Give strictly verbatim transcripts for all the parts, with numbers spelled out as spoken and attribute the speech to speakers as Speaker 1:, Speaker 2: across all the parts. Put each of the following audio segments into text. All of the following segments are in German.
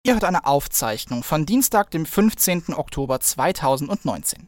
Speaker 1: Ihr hört eine Aufzeichnung von Dienstag, dem fünfzehnten Oktober zweitausendneunzehn.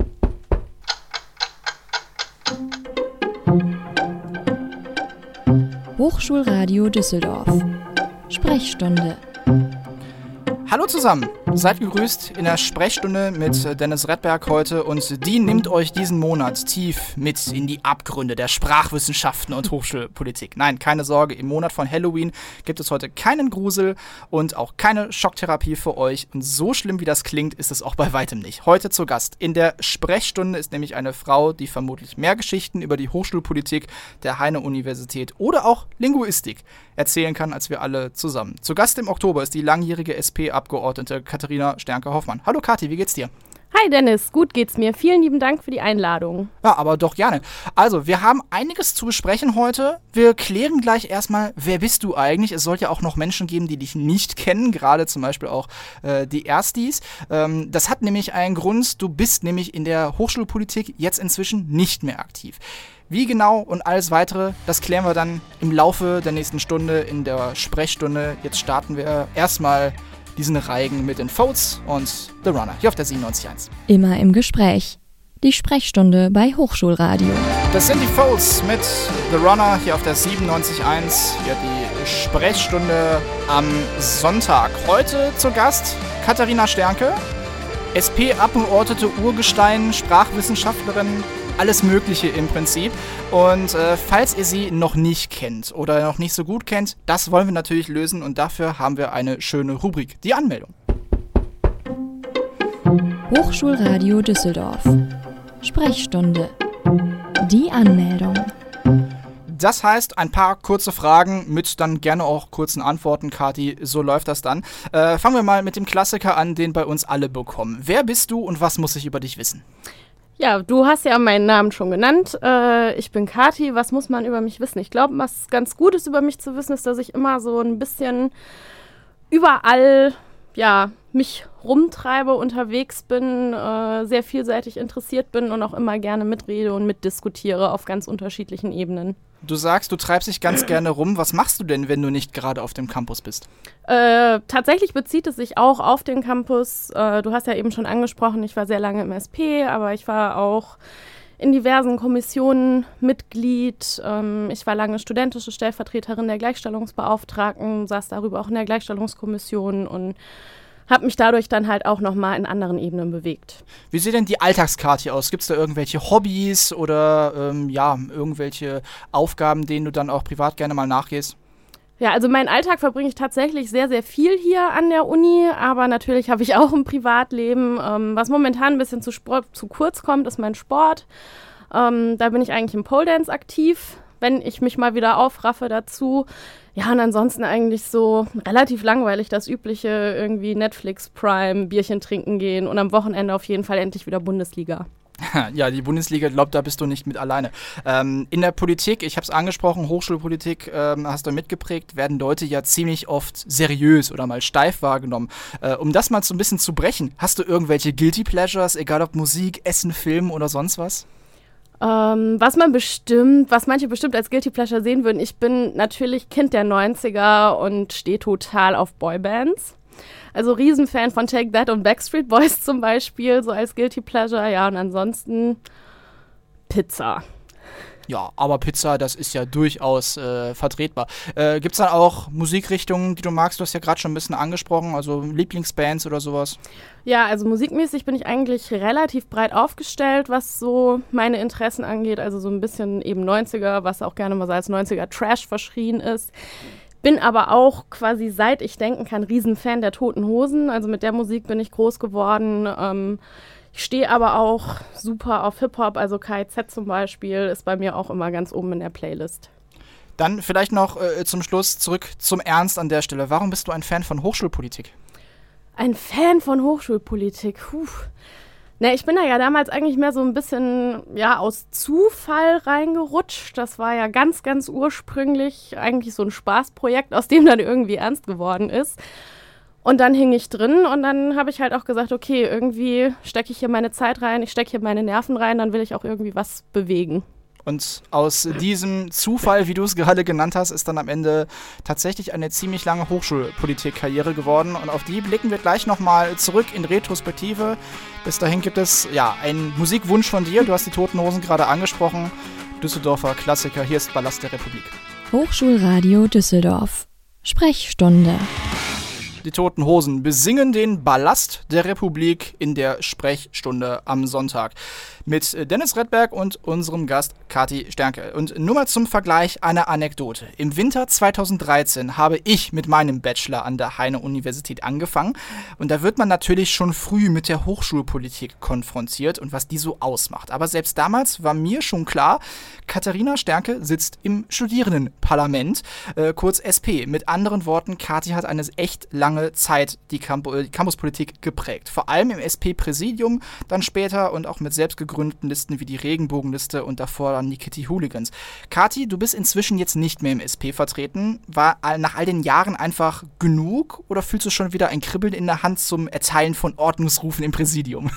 Speaker 2: Hochschulradio Düsseldorf. Sprechstunde.
Speaker 1: Hallo zusammen, seid gegrüßt in der Sprechstunde mit Dennis Redberg heute und die nimmt euch diesen Monat tief mit in die Abgründe der Sprachwissenschaften und Hochschulpolitik. Nein, keine Sorge, im Monat von Halloween gibt es heute keinen Grusel und auch keine Schocktherapie für euch und so schlimm wie das klingt, ist es auch bei weitem nicht. Heute zu Gast in der Sprechstunde ist nämlich eine Frau, die vermutlich mehr Geschichten über die Hochschulpolitik der Heine-Universität oder auch Linguistik erzählen kann, als wir alle zusammen. Zu Gast im Oktober ist die langjährige S P-Abgeordnete Katharina Sternke-Hoffmann. Hallo Kathi, wie geht's dir?
Speaker 3: Hi Dennis, gut geht's mir. Vielen lieben Dank für die Einladung.
Speaker 1: Ja, aber doch gerne. Also, wir haben einiges zu besprechen heute. Wir klären gleich erstmal, wer bist du eigentlich? Es soll ja auch noch Menschen geben, die dich nicht kennen, gerade zum Beispiel auch äh, die Erstis. Ähm, das hat nämlich einen Grund, du bist nämlich in der Hochschulpolitik jetzt inzwischen nicht mehr aktiv. Wie genau und alles Weitere, das klären wir dann im Laufe der nächsten Stunde in der Sprechstunde. Jetzt starten wir erstmal diesen Reigen mit den Folds und The Runner hier auf der siebenundneunzig Komma eins.
Speaker 2: Immer im Gespräch. Die Sprechstunde bei Hochschulradio.
Speaker 1: Das sind die Folds mit The Runner hier auf der siebenundneunzig Komma eins. Hier die Sprechstunde am Sonntag. Heute zu Gast Katharina Sternke, S P-Abgeordnete, Urgestein, Sprachwissenschaftlerin, alles Mögliche im Prinzip. Und äh, falls ihr sie noch nicht kennt oder noch nicht so gut kennt, das wollen wir natürlich lösen und dafür haben wir eine schöne Rubrik, die Anmeldung.
Speaker 2: Hochschulradio Düsseldorf. Sprechstunde. Die Anmeldung.
Speaker 1: Das heißt, ein paar kurze Fragen mit dann gerne auch kurzen Antworten, Kathi, so läuft das dann. Äh, fangen wir mal mit dem Klassiker an, den bei uns alle bekommen. Wer bist du und was muss ich über dich wissen?
Speaker 3: Ja, du hast ja meinen Namen schon genannt. Äh, ich bin Kathi. Was muss man über mich wissen? Ich glaube, was ganz gut ist über mich zu wissen, ist, dass ich immer so ein bisschen überall, ja, mich rumtreibe, unterwegs bin, äh, sehr vielseitig interessiert bin und auch immer gerne mitrede und mitdiskutiere auf ganz unterschiedlichen Ebenen.
Speaker 1: Du sagst, du treibst dich ganz gerne rum. Was machst du denn, wenn du nicht gerade auf dem Campus bist?
Speaker 3: Äh, tatsächlich bezieht es sich auch auf den Campus. Äh, du hast ja eben schon angesprochen, ich war sehr lange im S P, aber ich war auch in diversen Kommissionen Mitglied. Ähm, ich war lange studentische Stellvertreterin der Gleichstellungsbeauftragten, saß darüber auch in der Gleichstellungskommission und habe mich dadurch dann halt auch nochmal in anderen Ebenen bewegt.
Speaker 1: Wie sieht denn die Alltagskarte aus? Gibt es da irgendwelche Hobbys oder ähm, ja, irgendwelche Aufgaben, denen du dann auch privat gerne mal nachgehst?
Speaker 3: Ja, also meinen Alltag verbringe ich tatsächlich sehr, sehr viel hier an der Uni, aber natürlich habe ich auch ein Privatleben. Ähm, was momentan ein bisschen zu, Sport, zu kurz kommt, ist mein Sport. Ähm, da bin ich eigentlich im Pole Dance aktiv, wenn ich mich mal wieder aufraffe dazu. Ja, und ansonsten eigentlich so relativ langweilig, das übliche irgendwie Netflix, Prime, Bierchen trinken gehen und am Wochenende auf jeden Fall endlich wieder Bundesliga.
Speaker 1: Ja, die Bundesliga, glaub, da bist du nicht mit alleine. Ähm, in der Politik, ich habe es angesprochen, Hochschulpolitik ähm, hast du mitgeprägt, werden Leute ja ziemlich oft seriös oder mal steif wahrgenommen. Äh, um das mal so ein bisschen zu brechen, hast du irgendwelche Guilty Pleasures, egal ob Musik, Essen, Film oder sonst was?
Speaker 3: Ähm, was man bestimmt, was manche bestimmt als Guilty Pleasure sehen würden, ich bin natürlich Kind der neunziger und stehe total auf Boybands. Also Riesenfan von Take That und Backstreet Boys zum Beispiel, so als Guilty Pleasure. Ja, und ansonsten Pizza.
Speaker 1: Ja, aber Pizza, das ist ja durchaus äh, vertretbar. Äh, gibt's dann auch Musikrichtungen, die du magst? Du hast ja gerade schon ein bisschen angesprochen, also Lieblingsbands oder sowas.
Speaker 3: Ja, also musikmäßig bin ich eigentlich relativ breit aufgestellt, was so meine Interessen angeht. Also so ein bisschen eben neunziger, was auch gerne mal so als neunziger Trash verschrien ist. Bin aber auch quasi, seit ich denken kann, Riesenfan der Toten Hosen. Also mit der Musik bin ich groß geworden. Ähm, ich stehe aber auch super auf Hip-Hop, also K I Z zum Beispiel ist bei mir auch immer ganz oben in der Playlist.
Speaker 1: Dann vielleicht noch äh, zum Schluss zurück zum Ernst an der Stelle. Warum bist du ein Fan von Hochschulpolitik?
Speaker 3: Ein Fan von Hochschulpolitik? Puh. Ne, ich bin da ja damals eigentlich mehr so ein bisschen ja, aus Zufall reingerutscht. Das war ja ganz, ganz ursprünglich eigentlich so ein Spaßprojekt, aus dem dann irgendwie ernst geworden ist. Und dann hing ich drin und dann habe ich halt auch gesagt, okay, irgendwie stecke ich hier meine Zeit rein, ich stecke hier meine Nerven rein, dann will ich auch irgendwie was bewegen.
Speaker 1: Und aus diesem Zufall, wie du es gerade genannt hast, ist dann am Ende tatsächlich eine ziemlich lange Hochschulpolitik-Karriere geworden. Und auf die blicken wir gleich nochmal zurück in Retrospektive. Bis dahin gibt es ja einen Musikwunsch von dir. Du hast die Toten Hosen gerade angesprochen. Düsseldorfer Klassiker. Hier ist Ballast der Republik.
Speaker 2: Hochschulradio Düsseldorf. Sprechstunde.
Speaker 1: Die Toten Hosen besingen den Ballast der Republik in der Sprechstunde am Sonntag. Mit Dennis Redberg und unserem Gast Kathi Sternke. Und nur mal zum Vergleich eine Anekdote. Im Winter zweitausenddreizehn habe ich mit meinem Bachelor an der Heine-Universität angefangen. Und da wird man natürlich schon früh mit der Hochschulpolitik konfrontiert und was die so ausmacht. Aber selbst damals war mir schon klar, Katharina Sternke sitzt im Studierendenparlament, äh, kurz S P. Mit anderen Worten, Kathi hat eine echt lange Zeit die, Camp- die Campuspolitik geprägt. Vor allem im S P-Präsidium, dann später und auch mit selbst gegründeten Listen wie die Regenbogenliste und davor dann die Kitty Hooligans. Kathi, du bist inzwischen jetzt nicht mehr im S P vertreten. War nach all den Jahren einfach genug oder fühlst du schon wieder ein Kribbeln in der Hand zum Erteilen von Ordnungsrufen im Präsidium?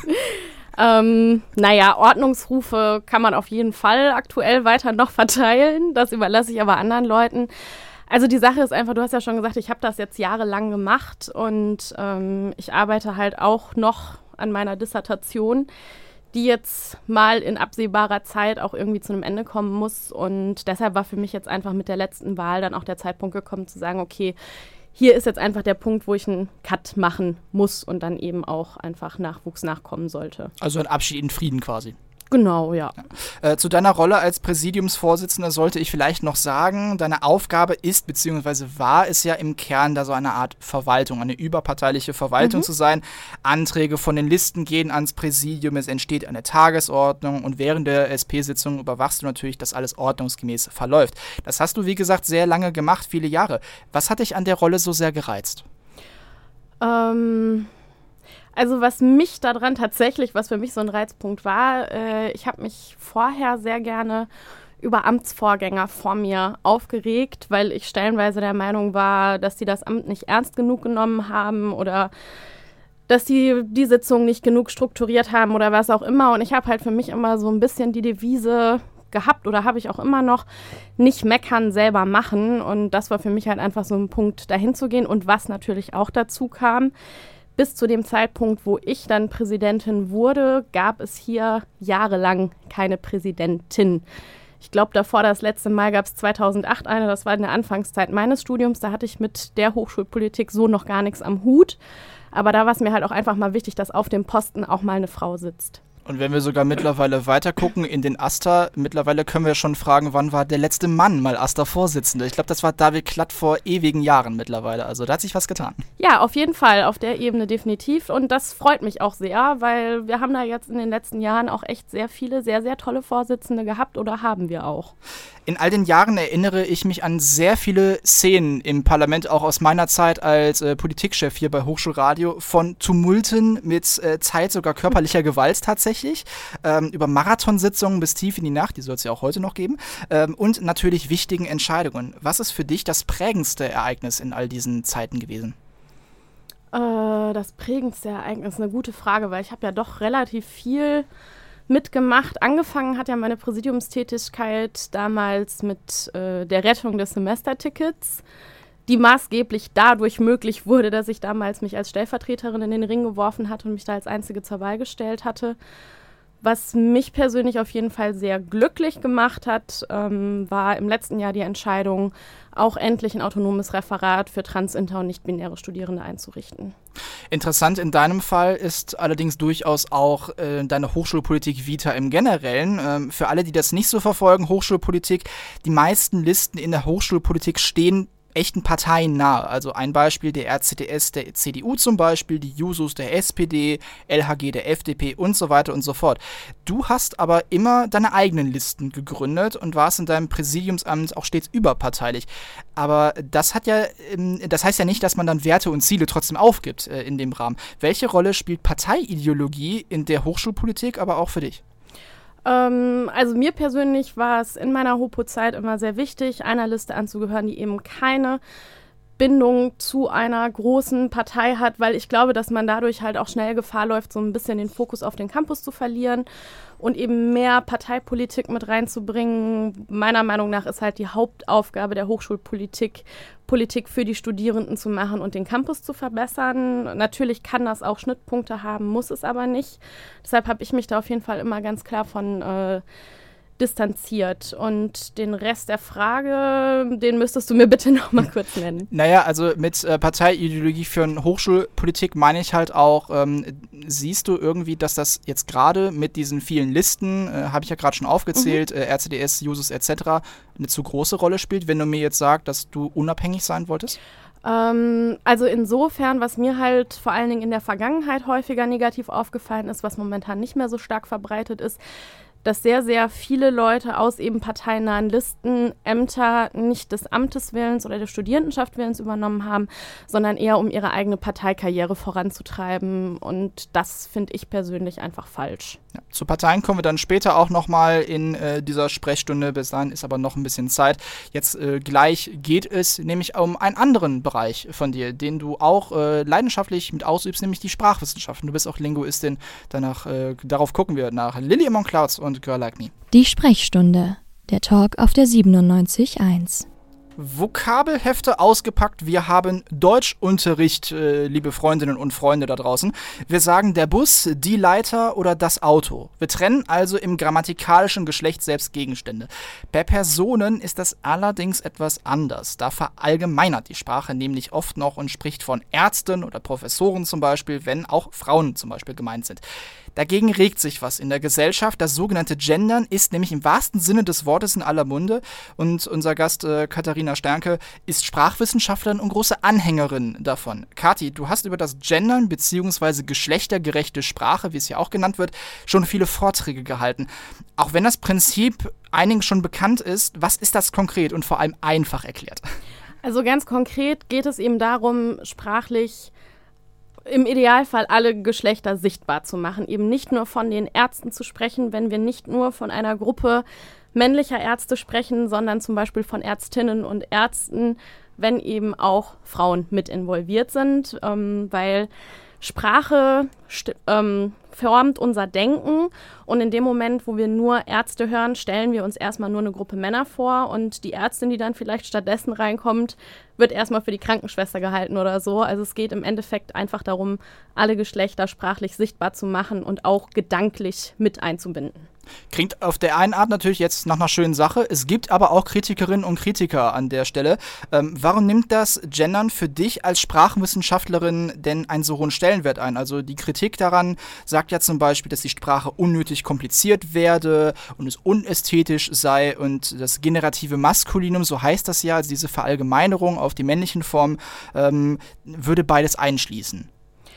Speaker 3: Ähm, naja, Ordnungsrufe kann man auf jeden Fall aktuell weiter noch verteilen. Das überlasse ich aber anderen Leuten. Also die Sache ist einfach, du hast ja schon gesagt, ich habe das jetzt jahrelang gemacht und ähm, ich arbeite halt auch noch an meiner Dissertation, die jetzt mal in absehbarer Zeit auch irgendwie zu einem Ende kommen muss. Und deshalb war für mich jetzt einfach mit der letzten Wahl dann auch der Zeitpunkt gekommen, zu sagen, okay, hier ist jetzt einfach der Punkt, wo ich einen Cut machen muss und dann eben auch einfach Nachwuchs nachkommen sollte.
Speaker 1: Also ein Abschied in Frieden quasi.
Speaker 3: Genau, ja.
Speaker 1: ja. Äh, zu deiner Rolle als Präsidiumsvorsitzender sollte ich vielleicht noch sagen, deine Aufgabe ist, beziehungsweise war es ja im Kern da so eine Art Verwaltung, eine überparteiliche Verwaltung mhm. zu sein. Anträge von den Listen gehen ans Präsidium, es entsteht eine Tagesordnung und während der S P-Sitzung überwachst du natürlich, dass alles ordnungsgemäß verläuft. Das hast du, wie gesagt, sehr lange gemacht, viele Jahre. Was hat dich an der Rolle so sehr gereizt?
Speaker 3: Ähm... Also was mich daran tatsächlich, was für mich so ein Reizpunkt war, äh, ich habe mich vorher sehr gerne über Amtsvorgänger vor mir aufgeregt, weil ich stellenweise der Meinung war, dass die das Amt nicht ernst genug genommen haben oder dass die die Sitzung nicht genug strukturiert haben oder was auch immer. Und ich habe halt für mich immer so ein bisschen die Devise gehabt oder habe ich auch immer noch, nicht meckern, selber machen. Und das war für mich halt einfach so ein Punkt, dahin zu gehen. Und was natürlich auch dazu kam, bis zu dem Zeitpunkt, wo ich dann Präsidentin wurde, gab es hier jahrelang keine Präsidentin. Ich glaube, davor das letzte Mal gab es zweitausendacht eine, das war in der Anfangszeit meines Studiums. Da hatte ich mit der Hochschulpolitik so noch gar nichts am Hut. Aber da war es mir halt auch einfach mal wichtig, dass auf dem Posten auch mal eine Frau sitzt.
Speaker 1: Und wenn wir sogar mittlerweile weiter gucken in den AStA, mittlerweile können wir schon fragen, wann war der letzte Mann mal AStA-Vorsitzende? Ich glaube, das war David Klatt vor ewigen Jahren mittlerweile. Also da hat sich was getan.
Speaker 3: Ja, auf jeden Fall, auf der Ebene definitiv. Und das freut mich auch sehr, weil wir haben da jetzt in den letzten Jahren auch echt sehr viele, sehr, sehr tolle Vorsitzende gehabt oder haben wir auch.
Speaker 1: In all den Jahren erinnere ich mich an sehr viele Szenen im Parlament, auch aus meiner Zeit als äh, Politikchef hier bei Hochschulradio, von Tumulten mit äh, Zeit sogar körperlicher Gewalt tatsächlich, ähm, über Marathonsitzungen bis tief in die Nacht, die soll es ja auch heute noch geben, ähm, und natürlich wichtigen Entscheidungen. Was ist für dich das prägendste Ereignis in all diesen Zeiten gewesen?
Speaker 3: Äh, das prägendste Ereignis, eine gute Frage, weil ich habe ja doch relativ viel mitgemacht. Angefangen hat ja meine Präsidiumstätigkeit damals mit äh, der Rettung des Semestertickets, die maßgeblich dadurch möglich wurde, dass ich damals mich als Stellvertreterin in den Ring geworfen hatte und mich da als Einzige zur Wahl gestellt hatte. Was mich persönlich auf jeden Fall sehr glücklich gemacht hat, ähm, war im letzten Jahr die Entscheidung, auch endlich ein autonomes Referat für trans-, inter- und nicht-binäre Studierende einzurichten.
Speaker 1: Interessant in deinem Fall ist allerdings durchaus auch äh, deine Hochschulpolitik-Vita im Generellen. Ähm, für alle, die das nicht so verfolgen, Hochschulpolitik, die meisten Listen in der Hochschulpolitik stehen echten Parteien nahe. Also ein Beispiel der R C D S der C D U zum Beispiel, die Jusos der S P D, L H G der F D P und so weiter und so fort. Du hast aber immer deine eigenen Listen gegründet und warst in deinem Präsidiumsamt auch stets überparteilich. Aber das hat ja, das heißt ja nicht, dass man dann Werte und Ziele trotzdem aufgibt äh, in dem Rahmen. Welche Rolle spielt Parteiideologie in der Hochschulpolitik, aber auch für dich?
Speaker 3: Also mir persönlich war es in meiner Hopo-Zeit immer sehr wichtig, einer Liste anzugehören, die eben keine Bindung zu einer großen Partei hat, weil ich glaube, dass man dadurch halt auch schnell Gefahr läuft, so ein bisschen den Fokus auf den Campus zu verlieren und eben mehr Parteipolitik mit reinzubringen. Meiner Meinung nach ist halt die Hauptaufgabe der Hochschulpolitik, Politik für die Studierenden zu machen und den Campus zu verbessern. Natürlich kann das auch Schnittpunkte haben, muss es aber nicht. Deshalb habe ich mich da auf jeden Fall immer ganz klar von äh, distanziert. Und den Rest der Frage, den müsstest du mir bitte noch mal kurz nennen.
Speaker 1: Naja, also mit äh, Parteiideologie für eine Hochschulpolitik meine ich halt auch, ähm, siehst du irgendwie, dass das jetzt gerade mit diesen vielen Listen, äh, habe ich ja gerade schon aufgezählt, mhm. äh, R C D S, Jusus et cetera, eine zu große Rolle spielt, wenn du mir jetzt sagst, dass du unabhängig sein wolltest?
Speaker 3: Ähm, also insofern, was mir halt vor allen Dingen in der Vergangenheit häufiger negativ aufgefallen ist, was momentan nicht mehr so stark verbreitet ist, dass sehr, sehr viele Leute aus eben parteinahen Listen Ämter nicht des Amtes Willens oder der Studierendenschaft Willens übernommen haben, sondern eher um ihre eigene Parteikarriere voranzutreiben. Und das finde ich persönlich einfach falsch.
Speaker 1: Ja, zu Parteien kommen wir dann später auch nochmal in äh, dieser Sprechstunde. Bis dahin ist aber noch ein bisschen Zeit. Jetzt äh, gleich geht es nämlich um einen anderen Bereich von dir, den du auch äh, leidenschaftlich mit ausübst, nämlich die Sprachwissenschaften. Du bist auch Linguistin. Danach, äh, darauf gucken wir nach Lily Among Clouds und Girl Like Me.
Speaker 2: Die Sprechstunde, der Talk auf der siebenundneunzig Komma eins.
Speaker 1: Vokabelhefte ausgepackt. Wir haben Deutschunterricht, äh, liebe Freundinnen und Freunde da draußen. Wir sagen der Bus, die Leiter oder das Auto. Wir trennen also im grammatikalischen Geschlecht selbst Gegenstände. Bei Personen ist das allerdings etwas anders. Da verallgemeinert die Sprache nämlich oft noch und spricht von Ärzten oder Professoren zum Beispiel, wenn auch Frauen zum Beispiel gemeint sind. Dagegen regt sich was in der Gesellschaft. Das sogenannte Gendern ist nämlich im wahrsten Sinne des Wortes in aller Munde. Und unser Gast äh, Katharina Sternke ist Sprachwissenschaftlerin und große Anhängerin davon. Kathi, du hast über das Gendern bzw. geschlechtergerechte Sprache, wie es ja auch genannt wird, schon viele Vorträge gehalten. Auch wenn das Prinzip einigen schon bekannt ist, was ist das konkret und vor allem einfach erklärt?
Speaker 3: Also ganz konkret geht es eben darum, sprachlich im Idealfall alle Geschlechter sichtbar zu machen. Eben nicht nur von den Ärzten zu sprechen, wenn wir nicht nur von einer Gruppe männlicher Ärzte sprechen, sondern zum Beispiel von Ärztinnen und Ärzten, wenn eben auch Frauen mit involviert sind, ähm, weil Sprache st- ähm, formt unser Denken und in dem Moment, wo wir nur Ärzte hören, stellen wir uns erstmal nur eine Gruppe Männer vor und die Ärztin, die dann vielleicht stattdessen reinkommt, wird erstmal für die Krankenschwester gehalten oder so. Also es geht im Endeffekt einfach darum, alle Geschlechter sprachlich sichtbar zu machen und auch gedanklich mit einzubinden.
Speaker 1: Klingt auf der einen Art natürlich jetzt nach einer schönen Sache. Es gibt aber auch Kritikerinnen und Kritiker an der Stelle. Ähm, warum nimmt das Gendern für dich als Sprachwissenschaftlerin denn einen so hohen Stellenwert ein? Also die Kritik daran sagt ja zum Beispiel, dass die Sprache unnötig kompliziert werde und es unästhetisch sei und das generative Maskulinum, so heißt das ja, also diese Verallgemeinerung auf die männlichen Formen, ähm, würde beides einschließen.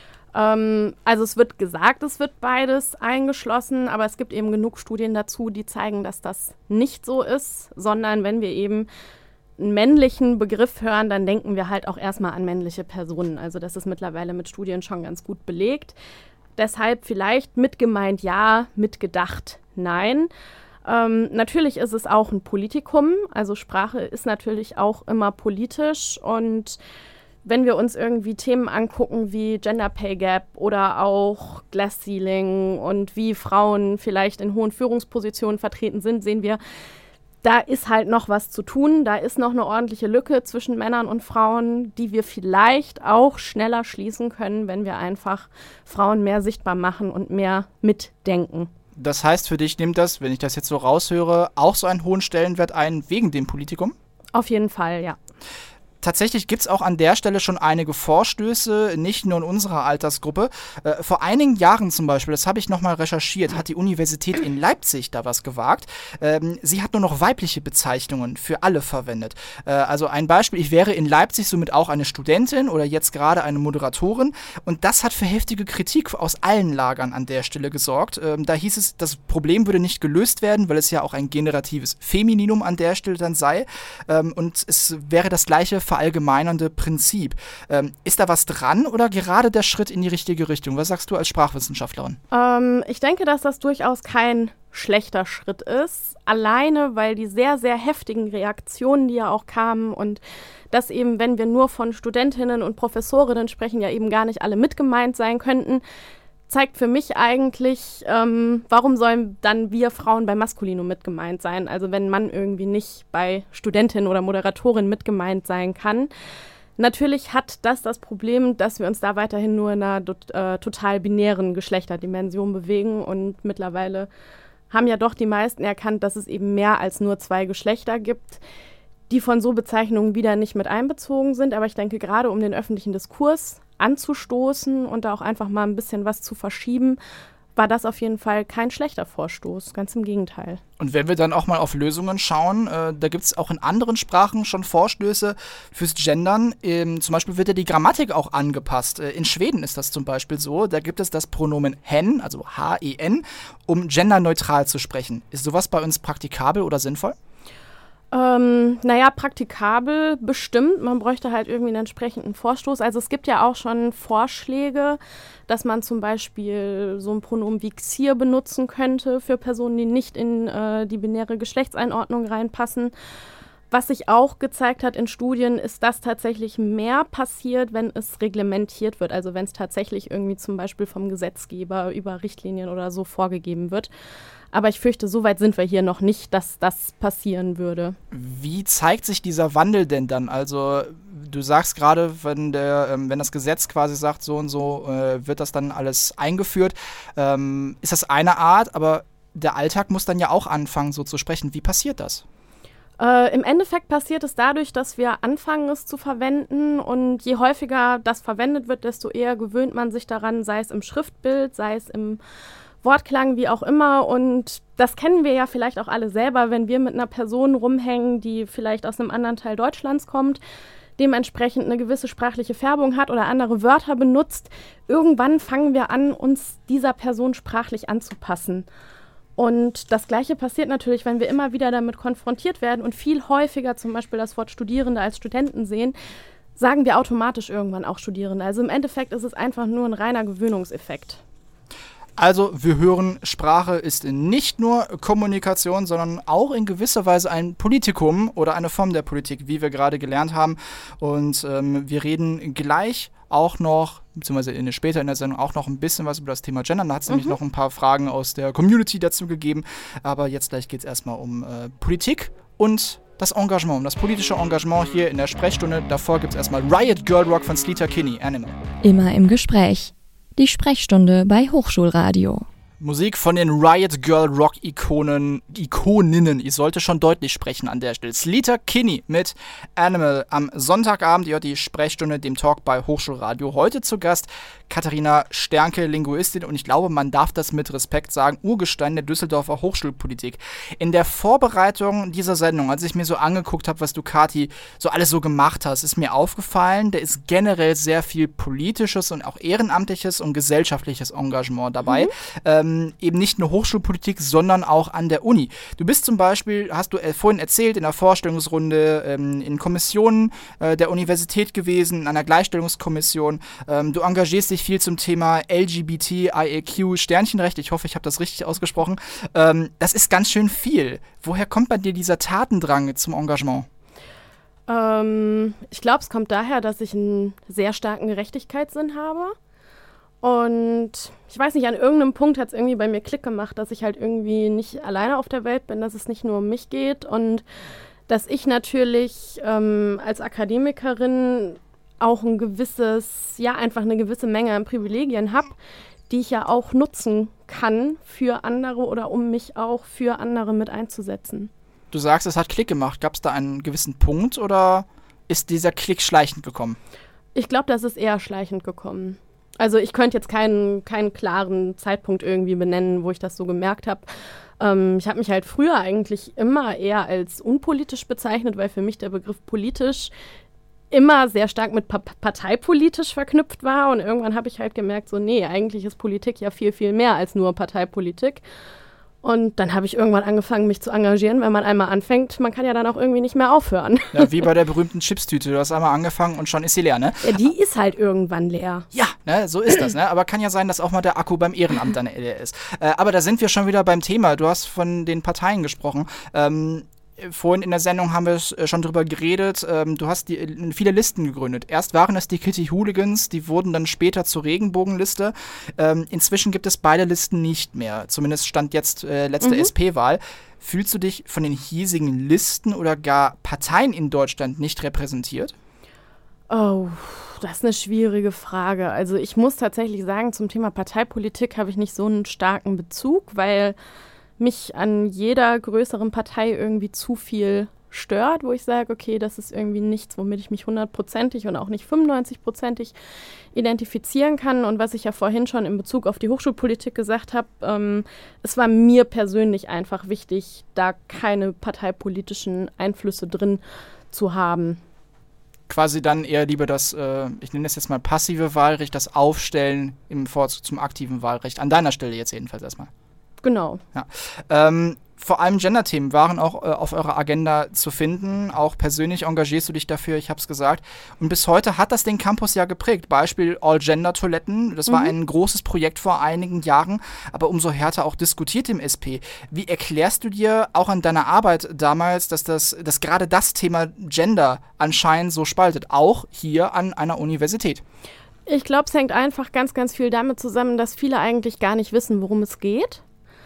Speaker 3: Ähm, also es wird gesagt, es wird beides eingeschlossen, aber es gibt eben genug Studien dazu, die zeigen, dass das nicht so ist, sondern wenn wir eben einen männlichen Begriff hören, dann denken wir halt auch erstmal an männliche Personen. Also das ist mittlerweile mit Studien schon ganz gut belegt. Deshalb vielleicht mitgemeint ja, mitgedacht nein. Ähm, natürlich ist es auch ein Politikum, also Sprache ist natürlich auch immer politisch und wenn wir uns irgendwie Themen angucken wie Gender Pay Gap oder auch Glass Ceiling und wie Frauen vielleicht in hohen Führungspositionen vertreten sind, sehen wir, da ist halt noch was zu tun. Da ist noch eine ordentliche Lücke zwischen Männern und Frauen, die wir vielleicht auch schneller schließen können, wenn wir einfach Frauen mehr sichtbar machen und mehr mitdenken.
Speaker 1: Das heißt, für dich nimmt das, wenn ich das jetzt so raushöre, auch so einen hohen Stellenwert ein wegen dem Politikum?
Speaker 3: Auf jeden Fall, ja.
Speaker 1: Tatsächlich gibt es auch an der Stelle schon einige Vorstöße, nicht nur in unserer Altersgruppe. Äh, vor einigen Jahren zum Beispiel, das habe ich nochmal recherchiert, hat die Universität in Leipzig da was gewagt. Ähm, sie hat nur noch weibliche Bezeichnungen für alle verwendet. Äh, also ein Beispiel, ich wäre in Leipzig somit auch eine Studentin oder jetzt gerade eine Moderatorin und das hat für heftige Kritik aus allen Lagern an der Stelle gesorgt. Ähm, da hieß es, das Problem würde nicht gelöst werden, weil es ja auch ein generatives Femininum an der Stelle dann sei ähm, und es wäre das gleiche verallgemeinernde Prinzip. Ähm, ist da was dran oder gerade der Schritt in die richtige Richtung? Was sagst du als Sprachwissenschaftlerin?
Speaker 3: Ähm, ich denke, dass das durchaus kein schlechter Schritt ist. Alleine, weil die sehr, sehr heftigen Reaktionen, die ja auch kamen und dass eben, wenn wir nur von Studentinnen und Professorinnen sprechen, ja eben gar nicht alle mit gemeint sein könnten, zeigt für mich eigentlich, ähm, warum sollen dann wir Frauen bei Maskulinum mit gemeint sein? Also wenn man irgendwie nicht bei Studentin oder Moderatorin mit gemeint sein kann. Natürlich hat das das Problem, dass wir uns da weiterhin nur in einer äh, total binären Geschlechterdimension bewegen und mittlerweile haben ja doch die meisten erkannt, dass es eben mehr als nur zwei Geschlechter gibt, die von so Bezeichnungen wieder nicht mit einbezogen sind. Aber ich denke, gerade um den öffentlichen Diskurs anzustoßen und da auch einfach mal ein bisschen was zu verschieben, war das auf jeden Fall kein schlechter Vorstoß, ganz im Gegenteil.
Speaker 1: Und wenn wir dann auch mal auf Lösungen schauen, äh, da gibt es auch in anderen Sprachen schon Vorstöße fürs Gendern. Ähm, zum Beispiel wird ja die Grammatik auch angepasst. Äh, in Schweden ist das zum Beispiel so, da gibt es das Pronomen hen, also H E N, um genderneutral zu sprechen. Ist sowas bei uns praktikabel oder sinnvoll?
Speaker 3: Ähm, naja, praktikabel bestimmt. Man bräuchte halt irgendwie einen entsprechenden Vorstoß. Also es gibt ja auch schon Vorschläge, dass man zum Beispiel so ein Pronomen wie Xir benutzen könnte für Personen, die nicht in äh, die binäre Geschlechtseinordnung reinpassen. Was sich auch gezeigt hat in Studien, ist, dass tatsächlich mehr passiert, wenn es reglementiert wird. Also wenn es tatsächlich irgendwie zum Beispiel vom Gesetzgeber über Richtlinien oder so vorgegeben wird. Aber ich fürchte, so weit sind wir hier noch nicht, dass das passieren würde.
Speaker 1: Wie zeigt sich dieser Wandel denn dann? Also du sagst gerade, wenn, der, ähm, wenn das Gesetz quasi sagt, so und so äh, wird das dann alles eingeführt, ähm, ist das eine Art, aber der Alltag muss dann ja auch anfangen, so zu sprechen. Wie passiert das?
Speaker 3: Äh, Im Endeffekt passiert es dadurch, dass wir anfangen, es zu verwenden und je häufiger das verwendet wird, desto eher gewöhnt man sich daran, sei es im Schriftbild, sei es im Wortklang, wie auch immer. Und das kennen wir ja vielleicht auch alle selber, wenn wir mit einer Person rumhängen, die vielleicht aus einem anderen Teil Deutschlands kommt, dementsprechend eine gewisse sprachliche Färbung hat oder andere Wörter benutzt. Irgendwann fangen wir an, uns dieser Person sprachlich anzupassen. Und das Gleiche passiert natürlich, wenn wir immer wieder damit konfrontiert werden und viel häufiger zum Beispiel das Wort Studierende als Studenten sehen, sagen wir automatisch irgendwann auch Studierende. Also im Endeffekt ist es einfach nur ein reiner Gewöhnungseffekt.
Speaker 1: Also wir hören, Sprache ist nicht nur Kommunikation, sondern auch in gewisser Weise ein Politikum oder eine Form der Politik, wie wir gerade gelernt haben. Und ähm, wir reden gleich auch noch, beziehungsweise in, später in der Sendung auch noch ein bisschen was über das Thema Gendern. Da hat es mhm. nämlich noch ein paar Fragen aus der Community dazu gegeben. Aber jetzt gleich geht es erstmal um äh, Politik und das Engagement, um das politische Engagement hier in der Sprechstunde. Davor gibt es erstmal Riot Girl Rock von Sleater Kinney, Animal.
Speaker 2: Immer im Gespräch. Die Sprechstunde bei Hochschulradio.
Speaker 1: Musik von den Riot Girl Rock Ikonen, Ikoninnen. Ich sollte schon deutlich sprechen an der Stelle. Sleater Kinney mit Animal. Am Sonntagabend, ihr hört die Sprechstunde, dem Talk bei Hochschulradio. Heute zu Gast Katharina Sternke, Linguistin, und ich glaube, man darf das mit Respekt sagen, Urgestein der Düsseldorfer Hochschulpolitik. In der Vorbereitung dieser Sendung, als ich mir so angeguckt habe, was du, Kathi, so alles so gemacht hast, ist mir aufgefallen, da ist generell sehr viel politisches und auch ehrenamtliches und gesellschaftliches Engagement dabei. Mhm. Ähm, eben nicht nur Hochschulpolitik, sondern auch an der Uni. Du bist zum Beispiel, hast du äh, vorhin erzählt, in der Vorstellungsrunde ähm, in Kommissionen äh, der Universität gewesen, in einer Gleichstellungskommission. Ähm, du engagierst dich viel zum Thema L G B T I A Q Sternchenrecht. Ich hoffe, ich habe das richtig ausgesprochen. Ähm, das ist ganz schön viel. Woher kommt bei dir dieser Tatendrang zum Engagement?
Speaker 3: Ähm, ich glaube, es kommt daher, dass ich einen sehr starken Gerechtigkeitssinn habe. Und ich weiß nicht, an irgendeinem Punkt hat es irgendwie bei mir Klick gemacht, dass ich halt irgendwie nicht alleine auf der Welt bin, dass es nicht nur um mich geht und dass ich natürlich ähm, als Akademikerin auch ein gewisses, ja, einfach eine gewisse Menge an Privilegien habe, die ich ja auch nutzen kann für andere oder um mich auch für andere mit einzusetzen.
Speaker 1: Du sagst, es hat Klick gemacht. Gab es da einen gewissen Punkt oder ist dieser Klick schleichend gekommen?
Speaker 3: Ich glaube, das ist eher schleichend gekommen. Also ich könnte jetzt keinen, keinen klaren Zeitpunkt irgendwie benennen, wo ich das so gemerkt habe. Ähm, ich habe mich halt früher eigentlich immer eher als unpolitisch bezeichnet, weil für mich der Begriff politisch immer sehr stark mit pa- parteipolitisch verknüpft war. Und irgendwann habe ich halt gemerkt, so nee, eigentlich ist Politik ja viel, viel mehr als nur Parteipolitik. Und dann habe ich irgendwann angefangen, mich zu engagieren, wenn man einmal anfängt, man kann ja dann auch irgendwie nicht mehr aufhören.
Speaker 1: Ja, wie bei der berühmten Chipstüte. Du hast einmal angefangen und schon ist sie leer, ne?
Speaker 3: Ja, die ist halt irgendwann leer.
Speaker 1: Ja, ne, so ist das, ne? Aber kann ja sein, dass auch mal der Akku beim Ehrenamt dann leer ist. Äh, aber da sind wir schon wieder beim Thema. Du hast von den Parteien gesprochen. Ähm, Vorhin in der Sendung haben wir schon drüber geredet, ähm, du hast die, viele Listen gegründet. Erst waren es die Kitty Hooligans, die wurden dann später zur Regenbogenliste. Ähm, inzwischen gibt es beide Listen nicht mehr, zumindest stand jetzt äh, letzte mhm. S P-Wahl. Fühlst du dich von den hiesigen Listen oder gar Parteien in Deutschland nicht repräsentiert?
Speaker 3: Oh, das ist eine schwierige Frage. Also ich muss tatsächlich sagen, zum Thema Parteipolitik habe ich nicht so einen starken Bezug, weil mich an jeder größeren Partei irgendwie zu viel stört, wo ich sage, okay, das ist irgendwie nichts, womit ich mich hundertprozentig und auch nicht fünfundneunzig-prozentig identifizieren kann. Und was ich ja vorhin schon in Bezug auf die Hochschulpolitik gesagt habe, ähm, es war mir persönlich einfach wichtig, da keine parteipolitischen Einflüsse drin zu haben.
Speaker 1: Quasi dann eher lieber das, äh, ich nenne das jetzt mal passive Wahlrecht, das Aufstellen im Vorzug zum aktiven Wahlrecht. An deiner Stelle jetzt jedenfalls erstmal.
Speaker 3: Genau.
Speaker 1: Ja. Ähm, vor allem Gender-Themen waren auch äh, auf eurer Agenda zu finden. Auch persönlich engagierst du dich dafür, ich habe es gesagt. Und bis heute hat das den Campus ja geprägt. Beispiel All-Gender-Toiletten. Das mhm. war ein großes Projekt vor einigen Jahren, aber umso härter auch diskutiert im S P. Wie erklärst du dir auch an deiner Arbeit damals, dass, das, dass gerade das Thema Gender anscheinend so spaltet? Auch hier an einer Universität.
Speaker 3: Ich glaube, es hängt einfach ganz, ganz viel damit zusammen, dass viele eigentlich gar nicht wissen, worum es geht.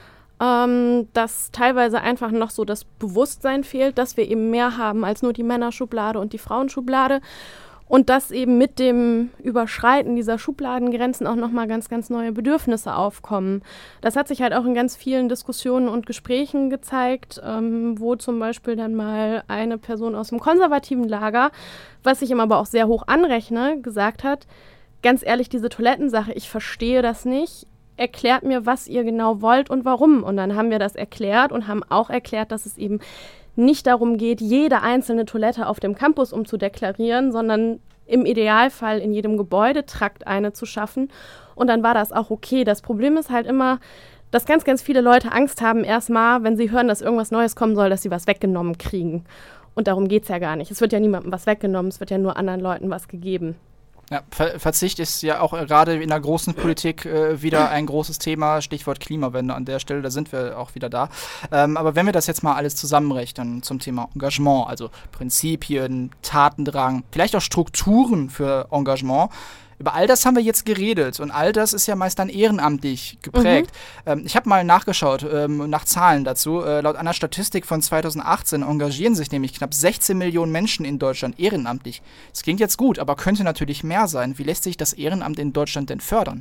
Speaker 3: Ähm, dass teilweise einfach noch so das Bewusstsein fehlt, dass wir eben mehr haben als nur die Männerschublade und die Frauenschublade und dass eben mit dem Überschreiten dieser Schubladengrenzen auch nochmal ganz, ganz neue Bedürfnisse aufkommen. Das hat sich halt auch in ganz vielen Diskussionen und Gesprächen gezeigt, ähm, wo zum Beispiel dann mal eine Person aus dem konservativen Lager, was ich ihm aber auch sehr hoch anrechne, gesagt hat, ganz ehrlich, diese Toilettensache, ich verstehe das nicht. Erklärt mir, was ihr genau wollt und warum. Und dann haben wir das erklärt und haben auch erklärt, dass es eben nicht darum geht, jede einzelne Toilette auf dem Campus umzudeklarieren, sondern im Idealfall in jedem Gebäudetrakt eine zu schaffen. Und dann war das auch okay. Das Problem ist halt immer, dass ganz, ganz viele Leute Angst haben, erstmal, wenn sie hören, dass irgendwas Neues kommen soll, dass sie was weggenommen kriegen. Und darum geht es ja gar nicht. Es wird ja niemandem was weggenommen, es wird ja nur anderen Leuten was gegeben.
Speaker 1: Ja, Ver- Verzicht ist ja auch äh, gerade in der großen Politik äh, wieder ein großes Thema, Stichwort Klimawende an der Stelle, da sind wir auch wieder da. Ähm, aber wenn wir das jetzt mal alles zusammenrechnen zum Thema Engagement, also Prinzipien, Tatendrang, vielleicht auch Strukturen für Engagement, über all das haben wir jetzt geredet und all das ist ja meist dann ehrenamtlich geprägt. Mhm. Ähm, ich habe mal nachgeschaut, ähm, nach Zahlen dazu. Äh, laut einer Statistik von zweitausendachtzehn engagieren sich nämlich knapp sechzehn Millionen Menschen in Deutschland ehrenamtlich. Das klingt jetzt gut, aber könnte natürlich mehr sein. Wie lässt sich das Ehrenamt in Deutschland denn fördern?